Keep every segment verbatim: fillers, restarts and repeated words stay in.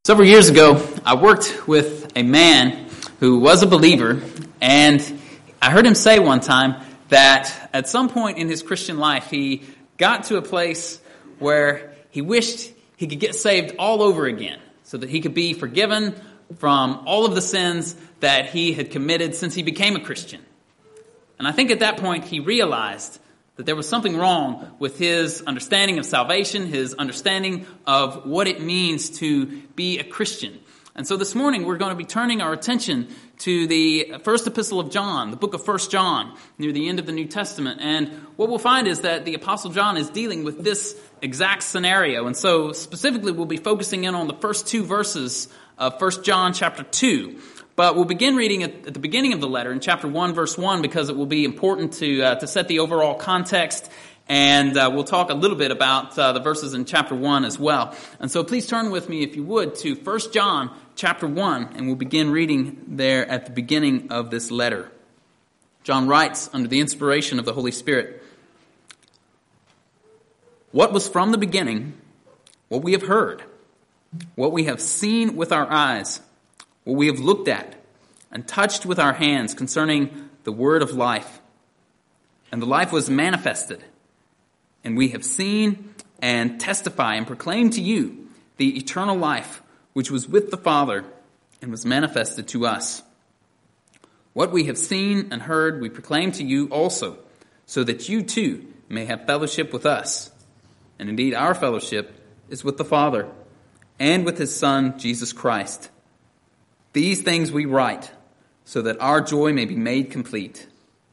Several years ago, I worked with a man who was a believer, and I heard him say one time that at some point in his Christian life, he got to a place where he wished he could get saved all over again so that he could be forgiven from all of the sins that he had committed since he became a Christian. And I think at that point, he realized that there was something wrong with his understanding of salvation, his understanding of what it means to be a Christian. And so this morning we're going to be turning our attention to the first epistle of John, the book of First John, near the end of the New Testament. And what we'll find is that the Apostle John is dealing with this exact scenario. And so specifically we'll be focusing in on the first two verses of First John chapter two. But we'll begin reading at, at the beginning of the letter in chapter one, verse one, because it will be important to uh, to set the overall context, and uh, we'll talk a little bit about uh, the verses in chapter one as well. And so please turn with me, if you would, to First John chapter one, and we'll begin reading there at the beginning of this letter. John writes under the inspiration of the Holy Spirit, "What was from the beginning, what we have heard, what we have seen with our eyes, what we have looked at and touched with our hands concerning the word of life. And the life was manifested, and we have seen and testify and proclaim to you the eternal life which was with the Father and was manifested to us. What we have seen and heard we proclaim to you also, so that you too may have fellowship with us. And indeed our fellowship is with the Father and with his Son, Jesus Christ. These things we write, so that our joy may be made complete.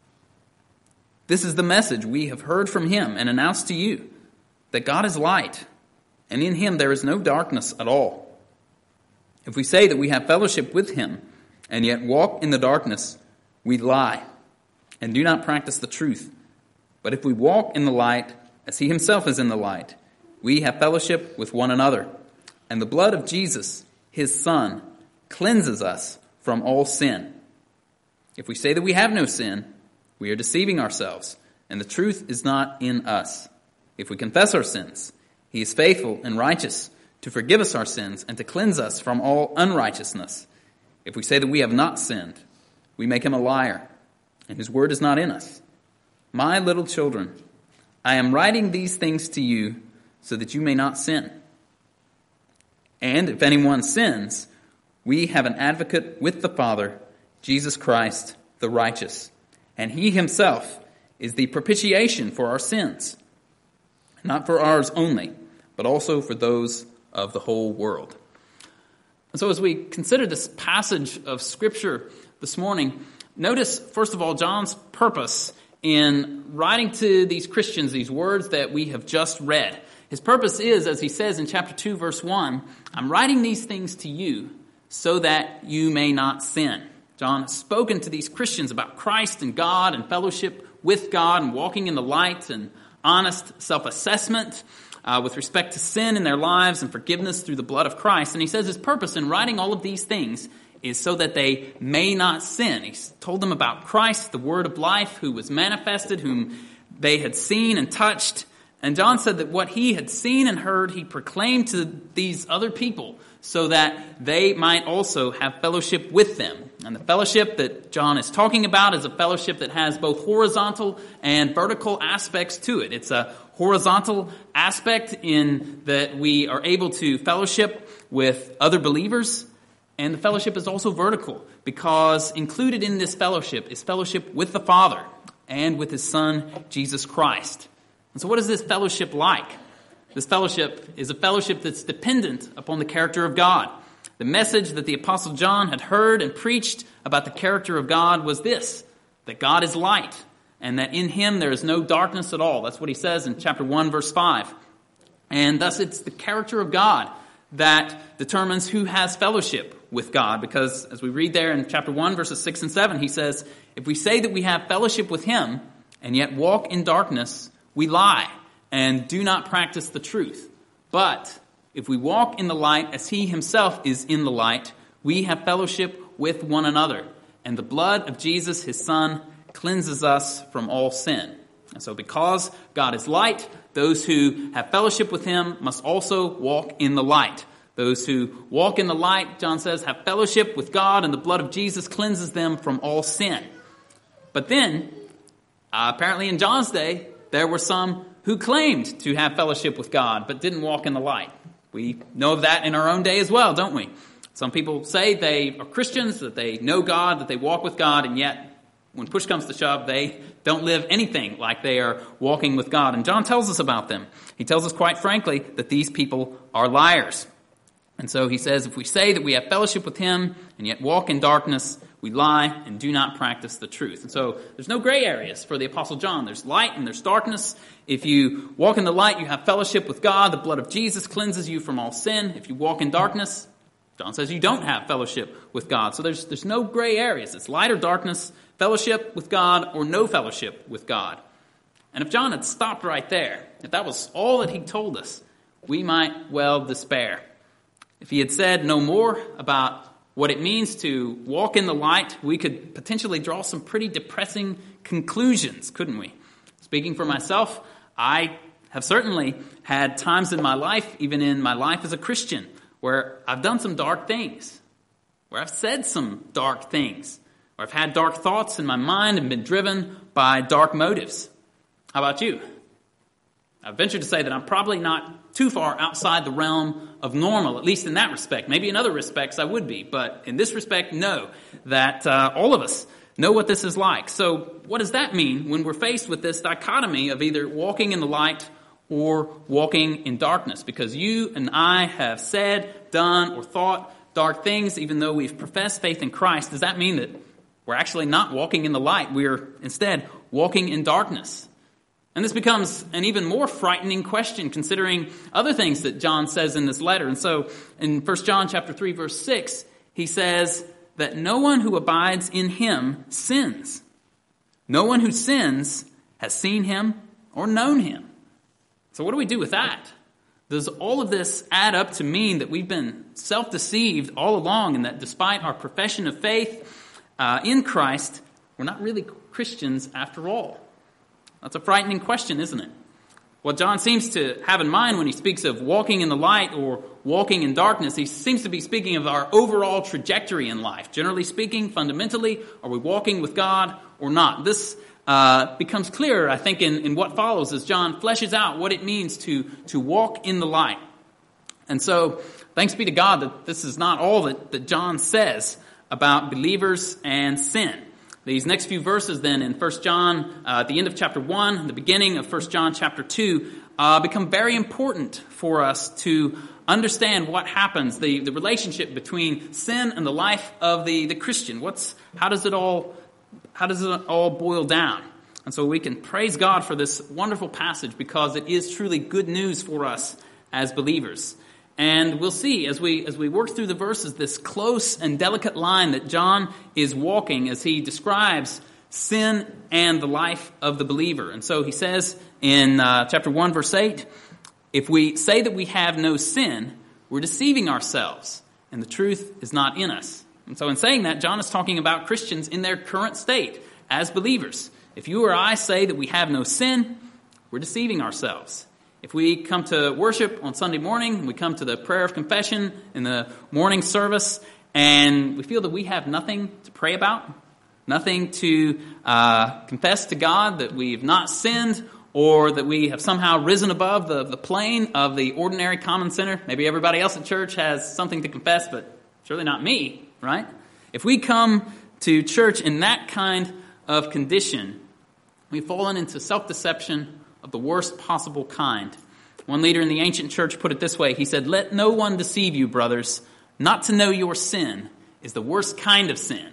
This is the message we have heard from him and announced to you, that God is light, and in him there is no darkness at all. If we say that we have fellowship with him, and yet walk in the darkness, we lie, and do not practice the truth. But if we walk in the light, as he himself is in the light, we have fellowship with one another, and the blood of Jesus, his Son, cleanses us from all sin. If we say that we have no sin, we are deceiving ourselves, and the truth is not in us. If we confess our sins, he is faithful and righteous to forgive us our sins and to cleanse us from all unrighteousness. If we say that we have not sinned, we make him a liar, and his word is not in us. My little children, I am writing these things to you so that you may not sin. And if anyone sins, we have an advocate with the Father, Jesus Christ, the righteous. And he himself is the propitiation for our sins, not for ours only, but also for those of the whole world." And so as we consider this passage of Scripture this morning, notice, first of all, John's purpose in writing to these Christians these words that we have just read. His purpose is, as he says in chapter two, verse one, "I'm writing these things to you so that you may not sin." John has spoken to these Christians about Christ and God and fellowship with God and walking in the light and honest self-assessment uh, with respect to sin in their lives and forgiveness through the blood of Christ. And he says his purpose in writing all of these things is so that they may not sin. He's told them about Christ, the word of life, who was manifested, whom they had seen and touched. And John said that what he had seen and heard, he proclaimed to these other people so that they might also have fellowship with them. And the fellowship that John is talking about is a fellowship that has both horizontal and vertical aspects to it. It's a horizontal aspect in that we are able to fellowship with other believers, and the fellowship is also vertical because included in this fellowship is fellowship with the Father and with his Son, Jesus Christ. And so what is this fellowship like? This fellowship is a fellowship that's dependent upon the character of God. The message that the Apostle John had heard and preached about the character of God was this, that God is light, and that in him there is no darkness at all. That's what he says in chapter one, verse five. And thus it's the character of God that determines who has fellowship with God, because as we read there in chapter one, verses six and seven, he says, "If we say that we have fellowship with him, and yet walk in darkness, we lie and do not practice the truth. But if we walk in the light as he himself is in the light, we have fellowship with one another. And the blood of Jesus, his Son, cleanses us from all sin." And so because God is light, those who have fellowship with him must also walk in the light. Those who walk in the light, John says, have fellowship with God, and the blood of Jesus cleanses them from all sin. But then, uh, apparently in John's day, there were some who claimed to have fellowship with God, but didn't walk in the light. We know of that in our own day as well, don't we? Some people say they are Christians, that they know God, that they walk with God, and yet when push comes to shove, they don't live anything like they are walking with God. And John tells us about them. He tells us quite frankly that these people are liars. And so he says, if we say that we have fellowship with him and yet walk in darkness, we lie and do not practice the truth. And so there's no gray areas for the Apostle John. There's light and there's darkness. If you walk in the light, you have fellowship with God. The blood of Jesus cleanses you from all sin. If you walk in darkness, John says you don't have fellowship with God. So there's there's no gray areas. It's light or darkness, fellowship with God or no fellowship with God. And if John had stopped right there, if that was all that he told us, we might well despair. If he had said no more about what it means to walk in the light, we could potentially draw some pretty depressing conclusions, couldn't we? Speaking for myself, I have certainly had times in my life, even in my life as a Christian, where I've done some dark things, where I've said some dark things, where I've had dark thoughts in my mind and been driven by dark motives. How about you? I venture to say that I'm probably not too far outside the realm of normal, at least in that respect. Maybe in other respects I would be, but in this respect, no, that uh, all of us know what this is like. So what does that mean when we're faced with this dichotomy of either walking in the light or walking in darkness? Because you and I have said, done, or thought dark things, even though we've professed faith in Christ. Does that mean that we're actually not walking in the light? We're instead walking in darkness. And this becomes an even more frightening question considering other things that John says in this letter. And so in First John chapter three, verse six, he says that no one who abides in him sins. No one who sins has seen him or known him. So what do we do with that? Does all of this add up to mean that we've been self-deceived all along and that despite our profession of faith uh, in Christ, we're not really Christians after all? That's a frightening question, isn't it? What John seems to have in mind when he speaks of walking in the light or walking in darkness, he seems to be speaking of our overall trajectory in life. Generally speaking, fundamentally, are we walking with God or not? This uh, becomes clearer, I think, in, in what follows as John fleshes out what it means to, to walk in the light. And so, thanks be to God that this is not all that, that John says about believers and sin. These next few verses then in First John, uh, at the end of chapter one, the beginning of First John chapter two, uh, become very important for us to understand what happens, the, the relationship between sin and the life of the, the Christian. What's, how does it all, how does it all boil down? And so we can praise God for this wonderful passage because it is truly good news for us as believers. And we'll see as we as we work through the verses this close and delicate line that John is walking as he describes sin and the life of the believer. And so he says in uh, chapter one, verse eight, if we say that we have no sin, we're deceiving ourselves, and the truth is not in us. And so in saying that, John is talking about Christians in their current state as believers. If you or I say that we have no sin, we're deceiving ourselves. If we come to worship on Sunday morning, we come to the prayer of confession in the morning service, and we feel that we have nothing to pray about, nothing to uh, confess to God, that we've not sinned, or that we have somehow risen above the, the plane of the ordinary common sinner. Maybe everybody else at church has something to confess, but surely not me, right? If we come to church in that kind of condition, we've fallen into self-deception of the worst possible kind. One leader in the ancient church put it this way. He said, "Let no one deceive you, brothers. Not to know your sin is the worst kind of sin."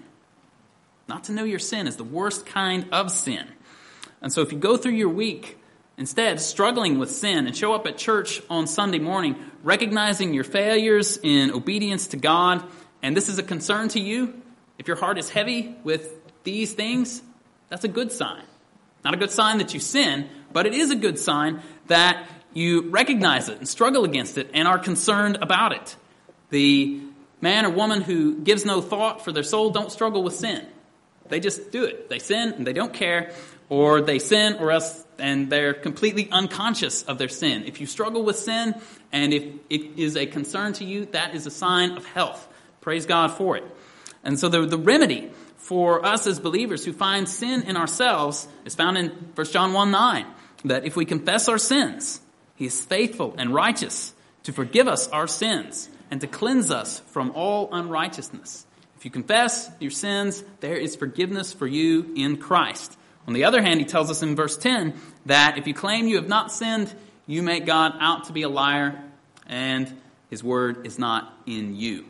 Not to know your sin is the worst kind of sin. And so if you go through your week instead struggling with sin and show up at church on Sunday morning, recognizing your failures in obedience to God, and this is a concern to you, if your heart is heavy with these things, that's a good sign. Not a good sign that you sin, but it is a good sign that you recognize it and struggle against it and are concerned about it. The man or woman who gives no thought for their soul don't struggle with sin. They just do it. They sin and they don't care, or they sin or else and they're completely unconscious of their sin. If you struggle with sin and if it is a concern to you, that is a sign of health. Praise God for it. And so the, the remedy for us as believers who find sin in ourselves is found in First John one nine, that if we confess our sins, he is faithful and righteous to forgive us our sins and to cleanse us from all unrighteousness. If you confess your sins, there is forgiveness for you in Christ. On the other hand, he tells us in verse ten that if you claim you have not sinned, you make God out to be a liar, and his word is not in you.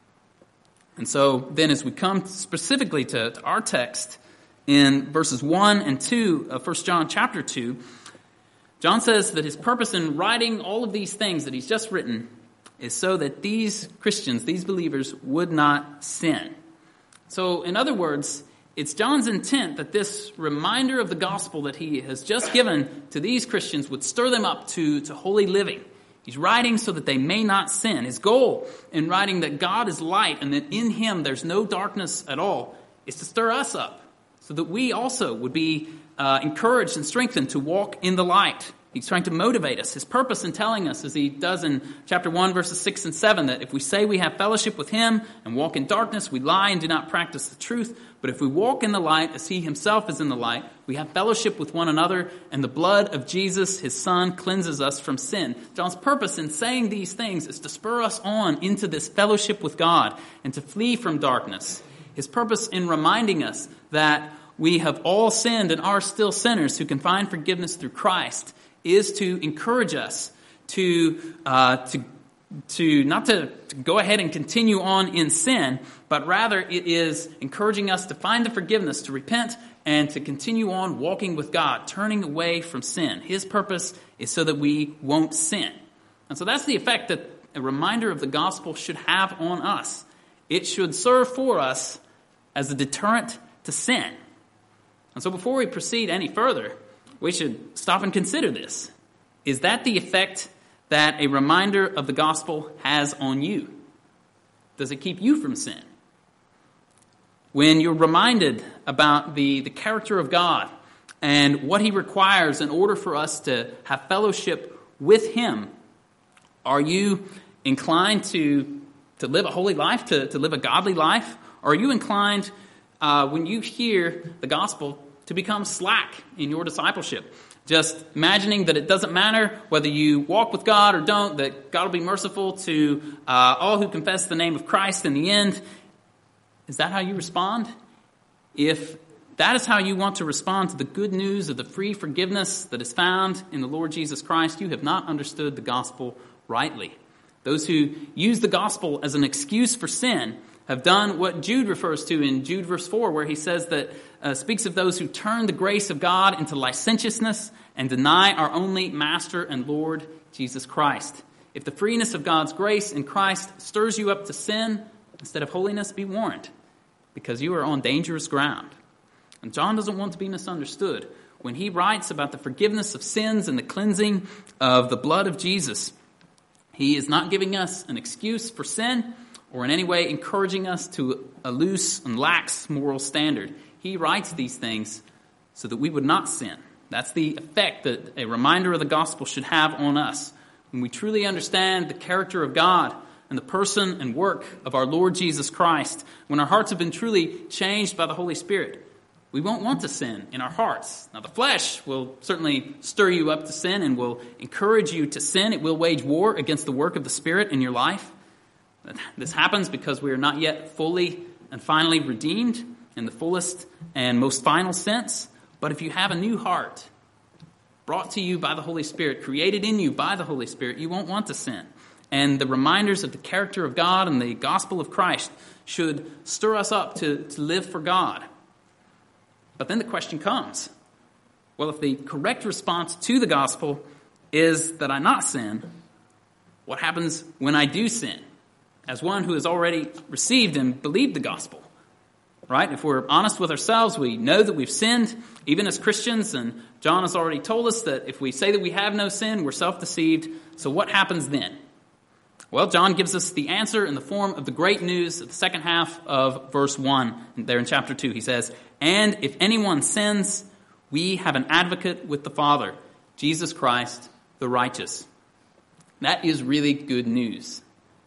And so then as we come specifically to, to our text in verses one and two of First John chapter two, John says that his purpose in writing all of these things that he's just written is so that these Christians, these believers, would not sin. So in other words, it's John's intent that this reminder of the gospel that he has just given to these Christians would stir them up to, to holy living. He's writing so that they may not sin. His goal in writing that God is light and that in him there's no darkness at all is to stir us up so that we also would be uh, encouraged and strengthened to walk in the light. He's trying to motivate us. His purpose in telling us, as he does in chapter one, verses six and seven, that if we say we have fellowship with him and walk in darkness, we lie and do not practice the truth. But if we walk in the light as he himself is in the light, we have fellowship with one another, and the blood of Jesus, his son, cleanses us from sin. John's purpose in saying these things is to spur us on into this fellowship with God and to flee from darkness. His purpose in reminding us that we have all sinned and are still sinners who can find forgiveness through Christ is to encourage us to uh, to to not to, to go ahead and continue on in sin, but rather it is encouraging us to find the forgiveness, to repent, and to continue on walking with God, turning away from sin. His purpose is so that we won't sin. And so that's the effect that a reminder of the gospel should have on us. It should serve for us as a deterrent to sin. And so before we proceed any further, we should stop and consider this. Is that the effect that a reminder of the gospel has on you? Does it keep you from sin? When you're reminded about the, the character of God and what he requires in order for us to have fellowship with him, are you inclined to, to live a holy life, to, to live a godly life? Or are you inclined, uh, when you hear the gospel, to become slack in your discipleship? Just imagining that it doesn't matter whether you walk with God or don't, that God will be merciful to uh, all who confess the name of Christ in the end. Is that how you respond? If that is how you want to respond to the good news of the free forgiveness that is found in the Lord Jesus Christ, you have not understood the gospel rightly. Those who use the gospel as an excuse for sin have done what Jude refers to in Jude verse four, where he says that, uh, speaks of those who turn the grace of God into licentiousness and deny our only Master and Lord, Jesus Christ. If the freeness of God's grace in Christ stirs you up to sin instead of holiness, be warned, because you are on dangerous ground. And John doesn't want to be misunderstood. When he writes about the forgiveness of sins and the cleansing of the blood of Jesus, he is not giving us an excuse for sin or in any way encouraging us to a loose and lax moral standard. He writes these things so that we would not sin. That's the effect that a reminder of the gospel should have on us. When we truly understand the character of God and the person and work of our Lord Jesus Christ, when our hearts have been truly changed by the Holy Spirit, we won't want to sin in our hearts. Now, the flesh will certainly stir you up to sin and will encourage you to sin. It will wage war against the work of the Spirit in your life. This happens because we are not yet fully and finally redeemed in the fullest and most final sense. But if you have a new heart brought to you by the Holy Spirit, created in you by the Holy Spirit, you won't want to sin. And the reminders of the character of God and the gospel of Christ should stir us up to, to live for God. But then the question comes, well, if the correct response to the gospel is that I not sin, what happens when I do sin? As one who has already received and believed the gospel, right? If we're honest with ourselves, we know that we've sinned, even as Christians, and John has already told us that if we say that we have no sin, we're self-deceived. So what happens then? Well, John gives us the answer in the form of the great news of the second half of verse one, there in chapter two. He says, "And if anyone sins, We have an advocate with the Father, Jesus Christ, the righteous. That is really good news.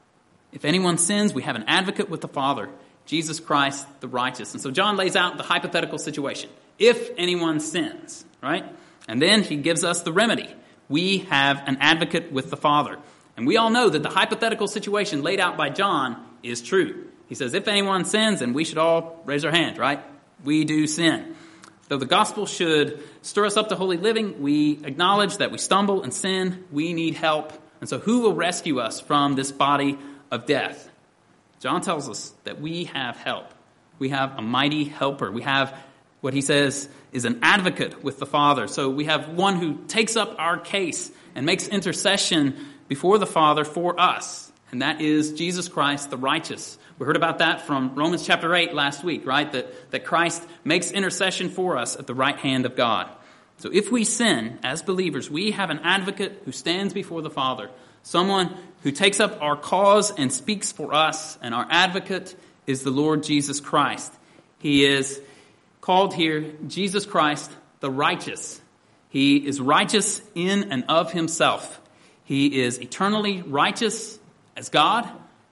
If anyone sins, we have an advocate with the Father, Jesus Christ, the righteous. And so John lays out the hypothetical situation. If anyone sins, right? And then he gives us the remedy. We have an advocate with the Father. And we all know that the hypothetical situation laid out by John is true. He says, if anyone sins, then we should all raise our hand, right? We do sin. Though the gospel should stir us up to holy living, we acknowledge that we stumble and sin. We need help. And so who will rescue us from this body of death? John tells us that we have help. We have a mighty helper. We have what he says is an advocate with the Father. So we have one who takes up our case and makes intercession before the Father for us. And that is Jesus Christ, the righteous. We heard about that from Romans chapter eight last week, right? That, that Christ makes intercession for us at the right hand of God. So if we sin as believers, we have an advocate who stands before the Father, someone who takes up our cause and speaks for us, and our advocate is the Lord Jesus Christ. He is called here Jesus Christ the righteous. He is righteous in and of himself. He is eternally righteous as God,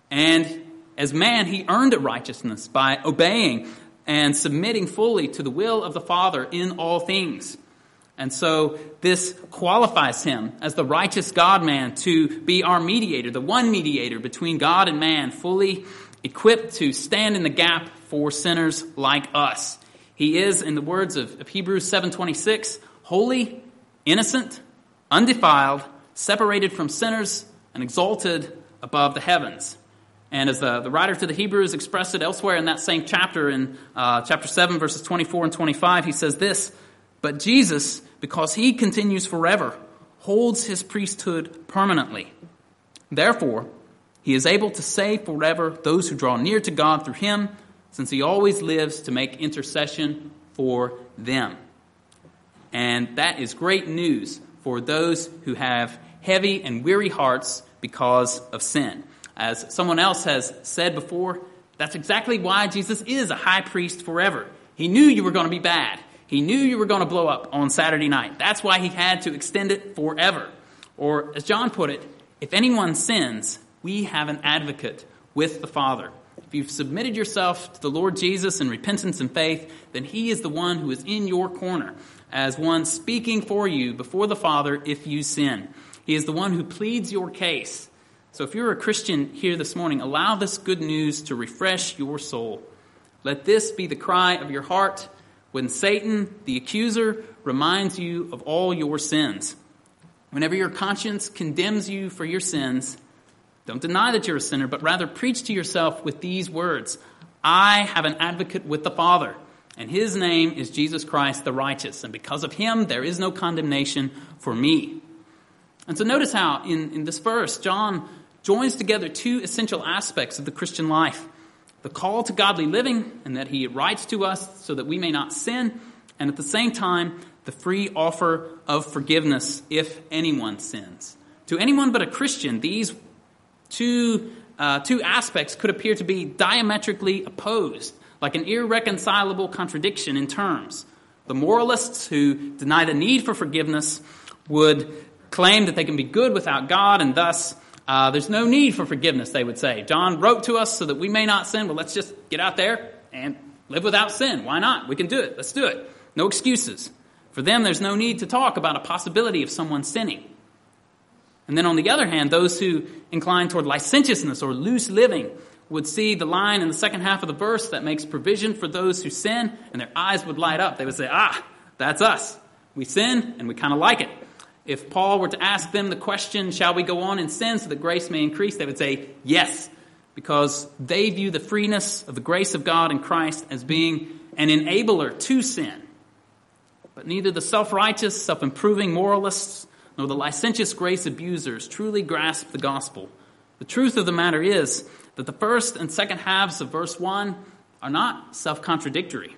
and as man, he earned a righteousness by obeying and submitting fully to the will of the Father in all things. And so this qualifies him as the righteous God-man to be our mediator, the one mediator between God and man, fully equipped to stand in the gap for sinners like us. He is, in the words of, of Hebrews seven twenty-six, holy, innocent, undefiled, separated from sinners, and exalted above the heavens. And as the, the writer to the Hebrews expressed it elsewhere in that same chapter, in uh, chapter seven, verses twenty-four and twenty-five, he says this, but Jesus, because he continues forever, holds his priesthood permanently. Therefore, he is able to save forever those who draw near to God through him, since he always lives to make intercession for them. And that is great news for those who have heavy and weary hearts because of sin. As someone else has said before, that's exactly why Jesus is a high priest forever. He knew you were going to be bad. He knew you were going to blow up on Saturday night. That's why he had to extend it forever. Or as John put it, if anyone sins, we have an advocate with the Father. If you've submitted yourself to the Lord Jesus in repentance and faith, then he is the one who is in your corner as one speaking for you before the Father if you sin. He is the one who pleads your case. So if you're a Christian here this morning, allow this good news to refresh your soul. Let this be the cry of your heart when Satan, the accuser, reminds you of all your sins. Whenever your conscience condemns you for your sins, don't deny that you're a sinner, but rather preach to yourself with these words, I have an advocate with the Father, and his name is Jesus Christ the righteous, and because of him there is no condemnation for me. And so notice how in, in this verse, John joins together two essential aspects of the Christian life. The call to godly living, and that he writes to us so that we may not sin, and at the same time, the free offer of forgiveness if anyone sins. To anyone but a Christian, these two, uh, two aspects could appear to be diametrically opposed, like an irreconcilable contradiction in terms. The moralists who deny the need for forgiveness would claim that they can be good without God, and thus uh, there's no need for forgiveness, they would say. John wrote to us so that we may not sin. Well, let's just get out there and live without sin. Why not? We can do it. Let's do it. No excuses. For them, there's no need to talk about a possibility of someone sinning. And then on the other hand, those who incline toward licentiousness or loose living would see the line in the second half of the verse that makes provision for those who sin, and their eyes would light up. They would say, ah, that's us. We sin, and we kind of like it. If Paul were to ask them the question, shall we go on in sin so that grace may increase, they would say, yes, because they view the freeness of the grace of God in Christ as being an enabler to sin. But neither the self-righteous, self-improving moralists nor the licentious grace abusers truly grasp the gospel. The truth of the matter is that the first and second halves of verse one are not self-contradictory,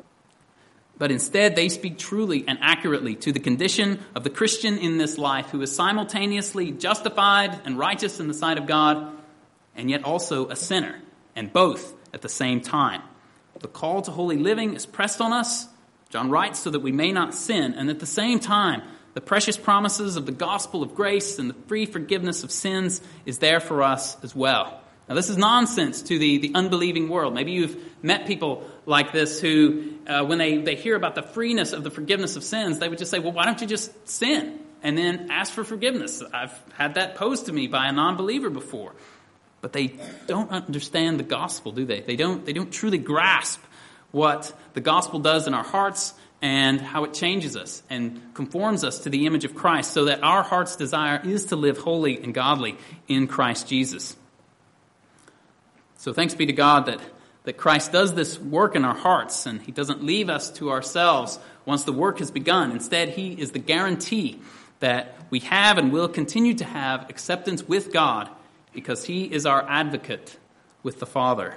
but instead they speak truly and accurately to the condition of the Christian in this life who is simultaneously justified and righteous in the sight of God and yet also a sinner, and both at the same time. The call to holy living is pressed on us, John writes so that we may not sin, and at the same time, the precious promises of the gospel of grace and the free forgiveness of sins is there for us as well. Now, this is nonsense to the, the unbelieving world. Maybe you've met people like this who, uh, when they, they hear about the freeness of the forgiveness of sins, they would just say, well, why don't you just sin and then ask for forgiveness? I've had that posed to me by a non-believer before. But they don't understand the gospel, do they? They don't, they don't truly grasp what the gospel does in our hearts and how it changes us and conforms us to the image of Christ so that our heart's desire is to live holy and godly in Christ Jesus. So thanks be to God that, that Christ does this work in our hearts, and he doesn't leave us to ourselves once the work has begun. Instead, he is the guarantee that we have and will continue to have acceptance with God because he is our advocate with the Father.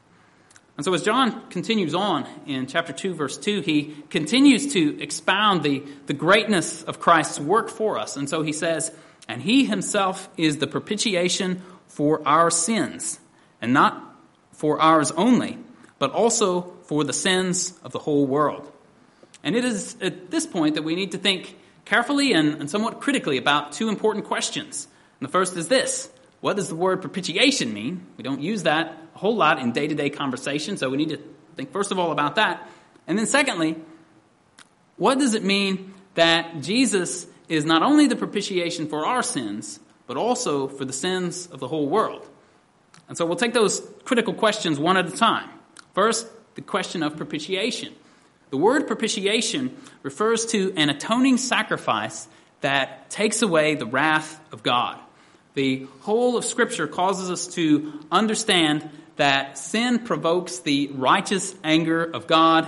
And so as John continues on in chapter two, verse two, he continues to expound the, the greatness of Christ's work for us. And so he says, and he himself is the propitiation for our sins, and not for ours only, but also for the sins of the whole world. And it is at this point that we need to think carefully and, and somewhat critically about two important questions. And the first is this: what does the word propitiation mean? We don't use that a whole lot in day-to-day conversation, so we need to think first of all about that. And then secondly, what does it mean that Jesus is not only the propitiation for our sins, but also for the sins of the whole world? And so we'll take those critical questions one at a time. First, the question of propitiation. The word propitiation refers to an atoning sacrifice that takes away the wrath of God. The whole of Scripture causes us to understand that sin provokes the righteous anger of God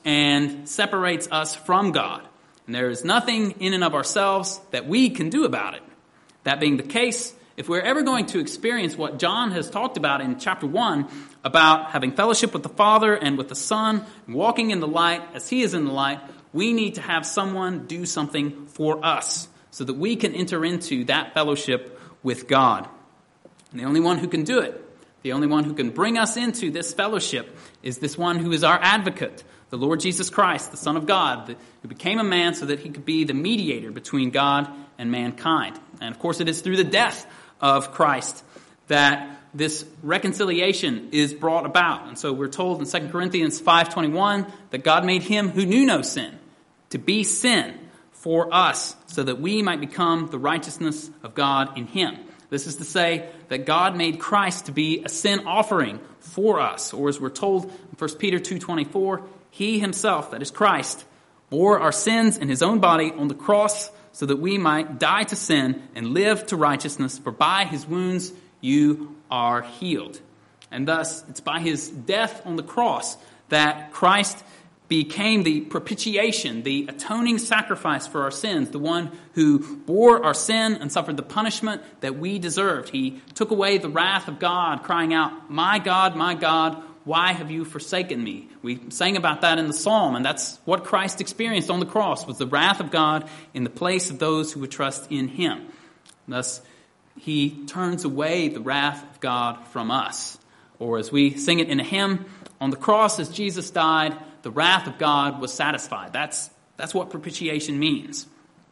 and separates us from God. And there is nothing in and of ourselves that we can do about it. That being the case, if we're ever going to experience what John has talked about in chapter one, about having fellowship with the Father and with the Son, walking in the light as he is in the light, we need to have someone do something for us so that we can enter into that fellowship with God. And the only one who can do it, the only one who can bring us into this fellowship is this one who is our advocate, the Lord Jesus Christ, the Son of God, who became a man so that he could be the mediator between God and mankind. And of course it is through the death of Christ that this reconciliation is brought about. And so we're told in Second Corinthians five twenty-one that God made him who knew no sin to be sin for us so that we might become the righteousness of God in him. This is to say that God made Christ to be a sin offering for us. Or as we're told in First Peter two twenty-four, he himself, that is Christ, bore our sins in his own body on the cross so that we might die to sin and live to righteousness, for by his wounds you are healed. And thus, it's by his death on the cross that Christ became the propitiation, the atoning sacrifice for our sins, the one who bore our sin and suffered the punishment that we deserved. He took away the wrath of God, crying out, "My God, my God, why have you forsaken me?" We sang about that in the psalm, and that's what Christ experienced on the cross, was the wrath of God in the place of those who would trust in him. Thus, he turns away the wrath of God from us. Or as we sing it in a hymn, on the cross as Jesus died, the wrath of God was satisfied. That's, that's what propitiation means.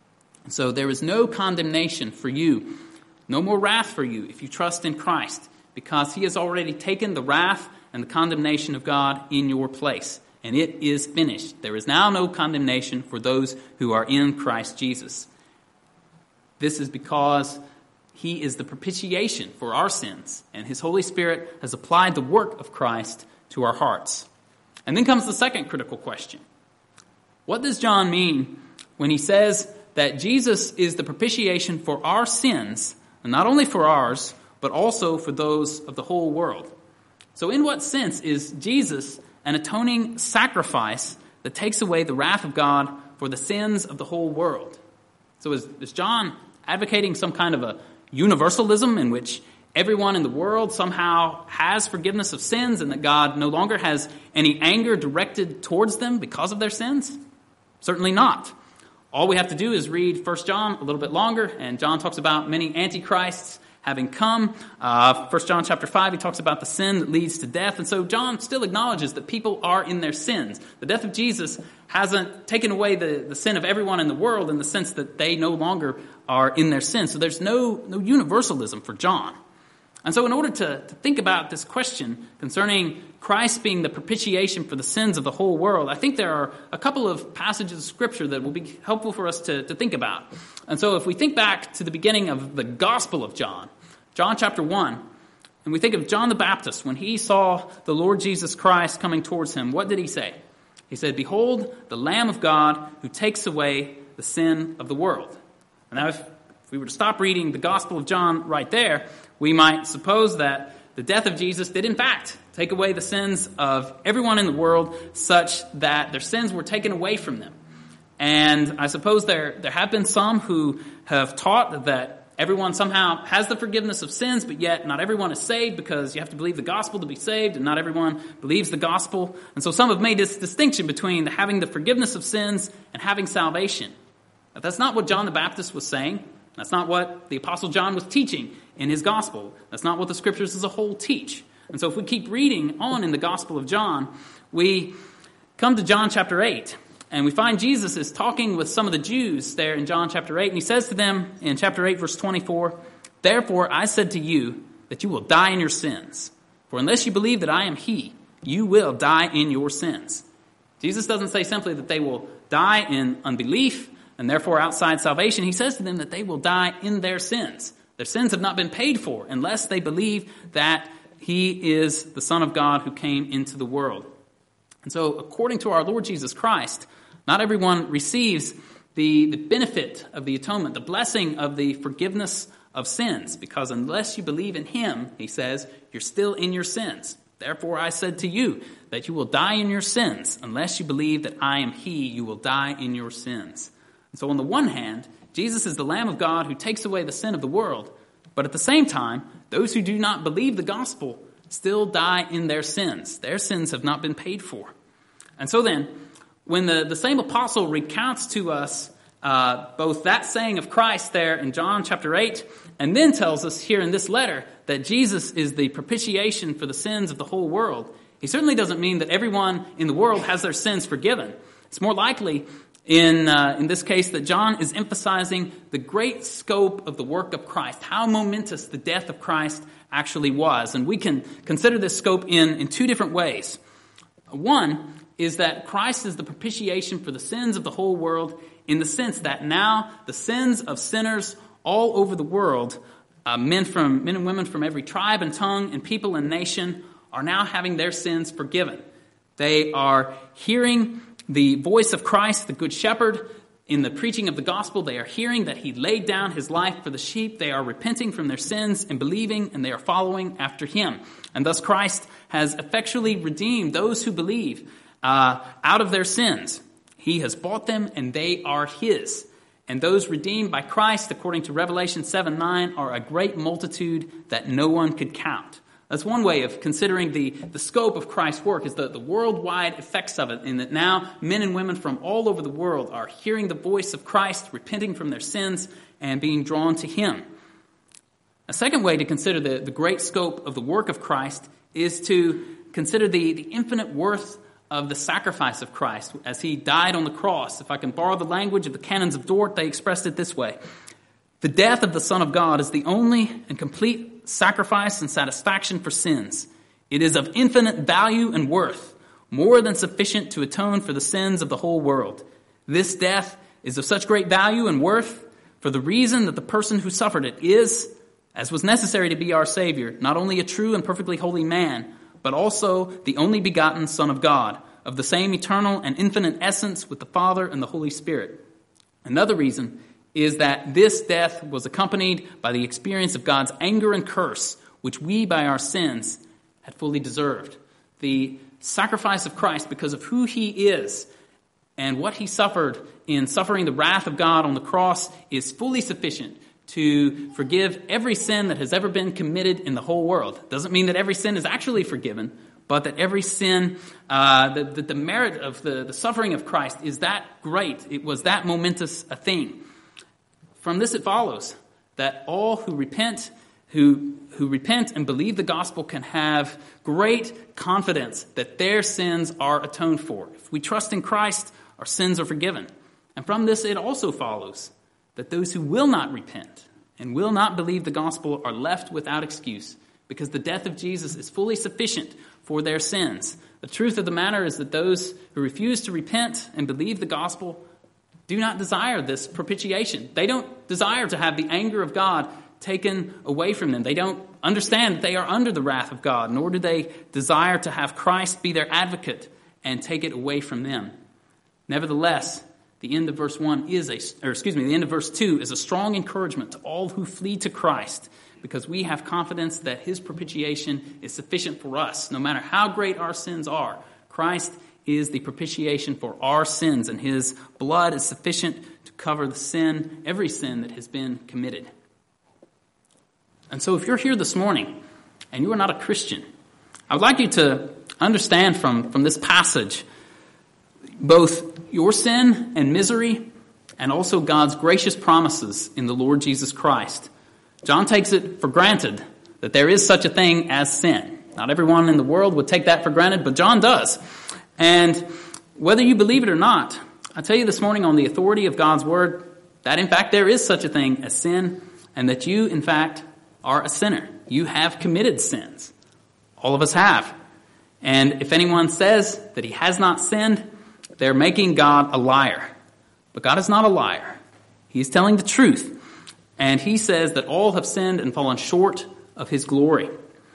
So there is no condemnation for you, no more wrath for you if you trust in Christ, because he has already taken the wrath and the condemnation of God in your place. And it is finished. There is now no condemnation for those who are in Christ Jesus. This is because he is the propitiation for our sins, and his Holy Spirit has applied the work of Christ to our hearts. And then comes the second critical question. What does John mean when he says that Jesus is the propitiation for our sins, and not only for ours, but also for those of the whole world? So in what sense is Jesus an atoning sacrifice that takes away the wrath of God for the sins of the whole world? So is, is John advocating some kind of a universalism in which everyone in the world somehow has forgiveness of sins and that God no longer has any anger directed towards them because of their sins? Certainly not. All we have to do is read First John a little bit longer, and John talks about many antichrists having come. Uh, First John chapter five, he talks about the sin that leads to death. And so John still acknowledges that people are in their sins. The death of Jesus hasn't taken away the, the sin of everyone in the world in the sense that they no longer are in their sin. So there's no, no universalism for John. And so in order to, to think about this question concerning Christ being the propitiation for the sins of the whole world, I think there are a couple of passages of Scripture that will be helpful for us to, to think about. And so if we think back to the beginning of the Gospel of John, John chapter one, and we think of John the Baptist, when he saw the Lord Jesus Christ coming towards him, what did he say? He said, "Behold, the Lamb of God who takes away the sin of the world." And now if, if we were to stop reading the Gospel of John right there, we might suppose that the death of Jesus did in fact take away the sins of everyone in the world such that their sins were taken away from them. And I suppose there, there have been some who have taught that everyone somehow has the forgiveness of sins, but yet not everyone is saved because you have to believe the gospel to be saved, and not everyone believes the gospel. And so some have made this distinction between having the forgiveness of sins and having salvation. But that's not what John the Baptist was saying. That's not what the Apostle John was teaching in his gospel. That's not what the Scriptures as a whole teach. And so if we keep reading on in the Gospel of John, we come to John chapter eight, and we find Jesus is talking with some of the Jews there in John chapter eight, and he says to them in chapter eight, verse twenty-four, "Therefore I said to you that you will die in your sins. For unless you believe that I am he, you will die in your sins." Jesus doesn't say simply that they will die in unbelief, and therefore outside salvation. He says to them that they will die in their sins. Their sins have not been paid for unless they believe that he is the Son of God who came into the world. And so according to our Lord Jesus Christ, not everyone receives the, the benefit of the atonement, the blessing of the forgiveness of sins, because unless you believe in him, he says, you're still in your sins. Therefore I said to you that you will die in your sins. Unless you believe that I am he, you will die in your sins. And so on the one hand, Jesus is the Lamb of God who takes away the sin of the world. But at the same time, those who do not believe the gospel still die in their sins. Their sins have not been paid for. And so then, when the, the same apostle recounts to us uh, both that saying of Christ there in John chapter eight, and then tells us here in this letter that Jesus is the propitiation for the sins of the whole world, he certainly doesn't mean that everyone in the world has their sins forgiven. It's more likely In uh, in this case that John is emphasizing the great scope of the work of Christ, how momentous the death of Christ actually was. And we can consider this scope in, in two different ways. One is that Christ is the propitiation for the sins of the whole world in the sense that now the sins of sinners all over the world, uh, men from men and women from every tribe and tongue and people and nation, are now having their sins forgiven. They are hearing the voice of Christ, the Good Shepherd, in the preaching of the gospel. They are hearing that he laid down his life for the sheep. They are repenting from their sins and believing, and they are following after him. And thus Christ has effectually redeemed those who believe uh, out of their sins. He has bought them, and they are his. And those redeemed by Christ, according to Revelation seven nine, are a great multitude that no one could count. That's one way of considering the, the scope of Christ's work, is the, the worldwide effects of it, in that now men and women from all over the world are hearing the voice of Christ, repenting from their sins, and being drawn to him. A second way to consider the, the great scope of the work of Christ is to consider the, the infinite worth of the sacrifice of Christ as he died on the cross. If I can borrow the language of the canons of Dort, they expressed it this way: the death of the Son of God is the only and complete sacrifice and satisfaction for sins. It is of infinite value and worth, more than sufficient to atone for the sins of the whole world. This death is of such great value and worth for the reason that the person who suffered it is, as was necessary to be our Savior, not only a true and perfectly holy man, but also the only begotten Son of God, of the same eternal and infinite essence with the Father and the Holy Spirit. Another reason is that this death was accompanied by the experience of God's anger and curse, which we by our sins had fully deserved. The sacrifice of Christ, because of who he is and what he suffered in suffering the wrath of God on the cross, is fully sufficient to forgive every sin that has ever been committed in the whole world. Doesn't mean that every sin is actually forgiven, but that every sin, uh, that the, the merit of the, the suffering of Christ is that great. It was that momentous a thing. From this it follows that all who repent who, who repent and believe the gospel can have great confidence that their sins are atoned for. If we trust in Christ, our sins are forgiven. And from this, it also follows that those who will not repent and will not believe the gospel are left without excuse, because the death of Jesus is fully sufficient for their sins. The truth of the matter is that those who refuse to repent and believe the gospel do not desire this propitiation. They don't desire to have the anger of God taken away from them. They don't understand that they are under the wrath of God, nor do they desire to have Christ be their advocate and take it away from them. Nevertheless, the end of verse one is a, or excuse me, the end of verse two is a strong encouragement to all who flee to Christ, because we have confidence that his propitiation is sufficient for us. No matter how great our sins are, Christ is the propitiation for our sins, and his blood is sufficient to cover the sin, every sin that has been committed. And so if you're here this morning and you are not a Christian, I would like you to understand from, from this passage both your sin and misery and also God's gracious promises in the Lord Jesus Christ. John takes it for granted that there is such a thing as sin. Not everyone in the world would take that for granted, but John does. And whether you believe it or not, I tell you this morning on the authority of God's word that in fact there is such a thing as sin, and that you in fact are a sinner. You have committed sins. All of us have. And if anyone says that he has not sinned, they're making God a liar. But God is not a liar. He is telling the truth. And he says that all have sinned and fallen short of his glory.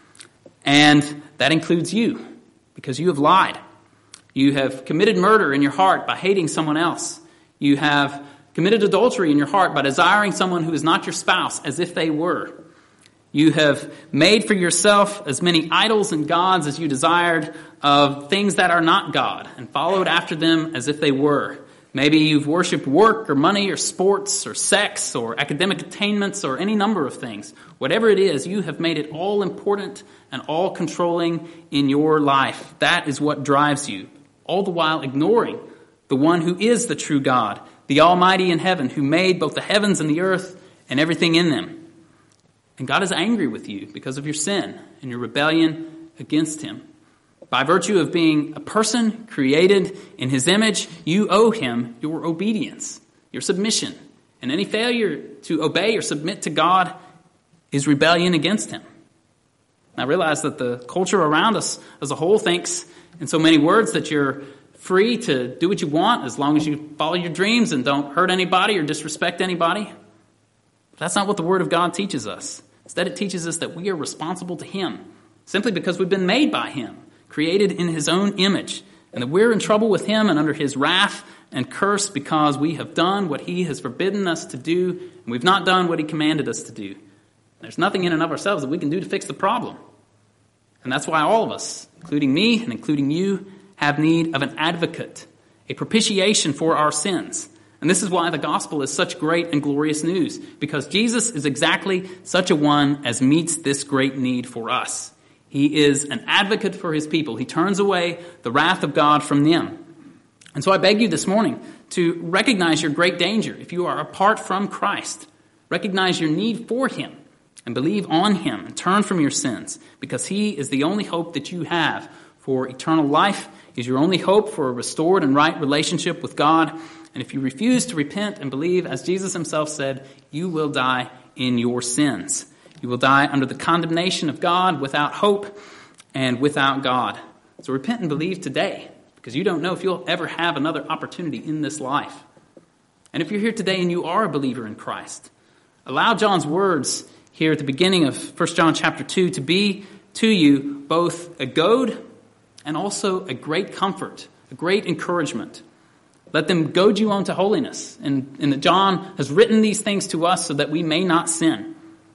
And that includes you, because you have lied. You have committed murder in your heart by hating someone else. You have committed adultery in your heart by desiring someone who is not your spouse as if they were. You have made for yourself as many idols and gods as you desired of things that are not God, and followed after them as if they were. Maybe you've worshipped work or money or sports or sex or academic attainments or any number of things. Whatever it is, you have made it all important and all controlling in your life. That is what drives you, all the while ignoring the one who is the true God, the Almighty in heaven, who made both the heavens and the earth and everything in them. And God is angry with you because of your sin and your rebellion against him. By virtue of being a person created in his image, you owe him your obedience, your submission. And any failure to obey or submit to God is rebellion against him. I realize that the culture around us as a whole thinks in so many words that you're free to do what you want as long as you follow your dreams and don't hurt anybody or disrespect anybody. But that's not what the Word of God teaches us. Instead, it teaches us that we are responsible to him simply because we've been made by him, created in his own image, and that we're in trouble with him and under his wrath and curse because we have done what he has forbidden us to do, and we've not done what he commanded us to do. There's nothing in and of ourselves that we can do to fix the problem. And that's why all of us, including me and including you, have need of an advocate, a propitiation for our sins. And this is why the gospel is such great and glorious news, because Jesus is exactly such a one as meets this great need for us. He is an advocate for his people. He turns away the wrath of God from them. And so I beg you this morning to recognize your great danger. If you are apart from Christ, recognize your need for him and believe on him and turn from your sins, because he is the only hope that you have for eternal life. He's your only hope for a restored and right relationship with God. And if you refuse to repent and believe, as Jesus himself said, you will die in your sins. You will die under the condemnation of God, without hope and without God. So repent and believe today, because you don't know if you'll ever have another opportunity in this life. And if you're here today and you are a believer in Christ, allow John's words here at the beginning of First John chapter two to be to you both a goad and also a great comfort, a great encouragement. Let them goad you on to holiness. And, and that John has written these things to us so that we may not sin.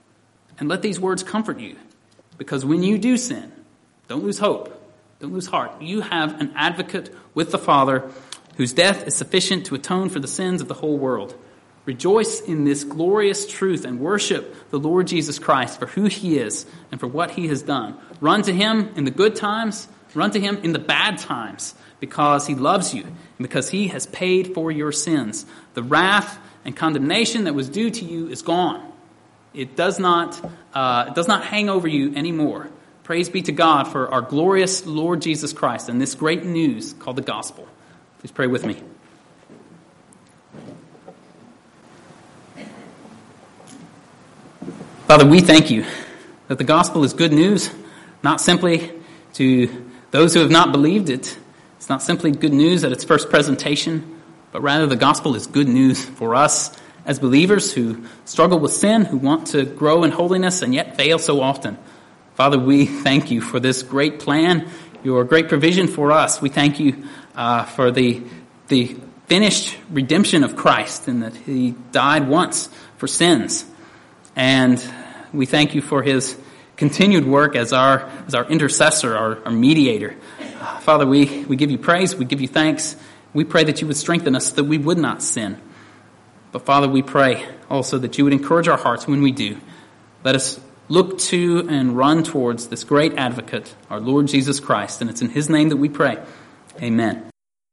And let these words comfort you. Because when you do sin, don't lose hope. Don't lose heart. You have an advocate with the Father whose death is sufficient to atone for the sins of the whole world. Rejoice in this glorious truth and worship the Lord Jesus Christ for who he is and for what he has done. Run to him in the good times. Run to him in the bad times, because he loves you and because he has paid for your sins. The wrath and condemnation that was due to you is gone. It does not, uh, it does not hang over you anymore. Praise be to God for our glorious Lord Jesus Christ and this great news called the gospel. Please pray with me. Father, we thank you that the gospel is good news, not simply to those who have not believed it. It's not simply good news at its first presentation, but rather the gospel is good news for us as believers who struggle with sin, who want to grow in holiness and yet fail so often. Father, we thank you for this great plan, your great provision for us. We thank you uh, for the the finished redemption of Christ and that he died once for sins. And we thank you for his continued work as our as our intercessor, our, our mediator. Uh, Father, we, we give you praise, we give you thanks. We pray that you would strengthen us, that we would not sin. But Father, we pray also that you would encourage our hearts when we do. Let us look to and run towards this great advocate, our Lord Jesus Christ. And it's in his name that we pray. Amen.